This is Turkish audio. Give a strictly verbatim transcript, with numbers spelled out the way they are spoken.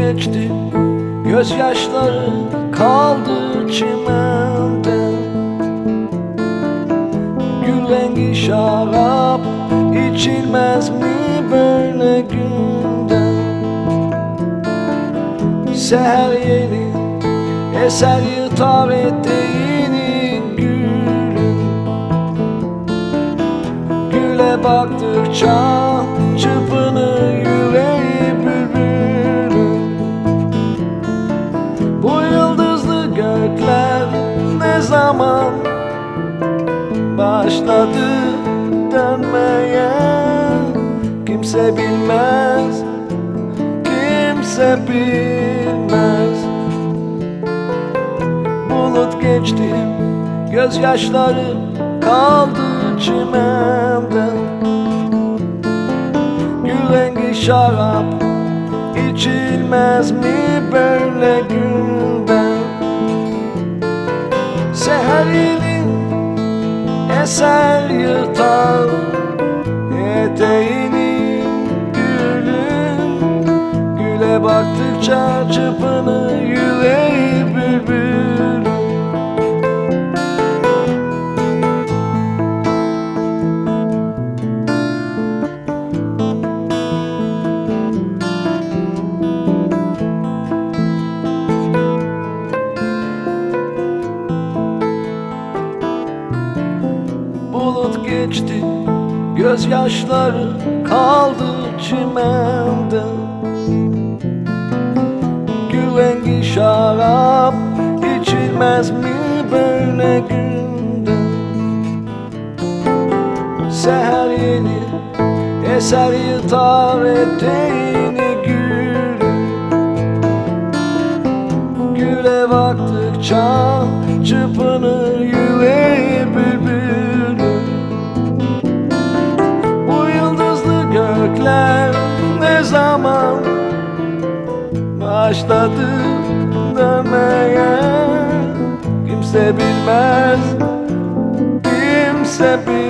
geçti, gözyaşları kaldı çimende. Gül rengi şarap içilmez mi böyle günde? Seher yeni eser yırtar eteğini gülün. Güle baktıkça çırpınır yüreği bülbülün. Bu yıldızlı gökler ne zaman başladı dönmeye? Kimse bilmez, kimse bilmez. Bulut geçti, gözyaşları kaldı çimende. Gül rengi şarap içilmez mi böyle günde? Seher yeni eser yırtar eteğini gülün. Güle baktıkça çırpınır yüreği bülbülün. Bulut geçti, gözyaşları kaldı çimende. Gül rengi şarap içilmez mi böyle günde? Seher yeni eser yırtar eteğini gülün. Güle baktıkça çırpınır yüreği bülbülün. Bu yıldızlı gökler ne zaman başladı dönmeye? Kimse bilmez, kimse bilmez.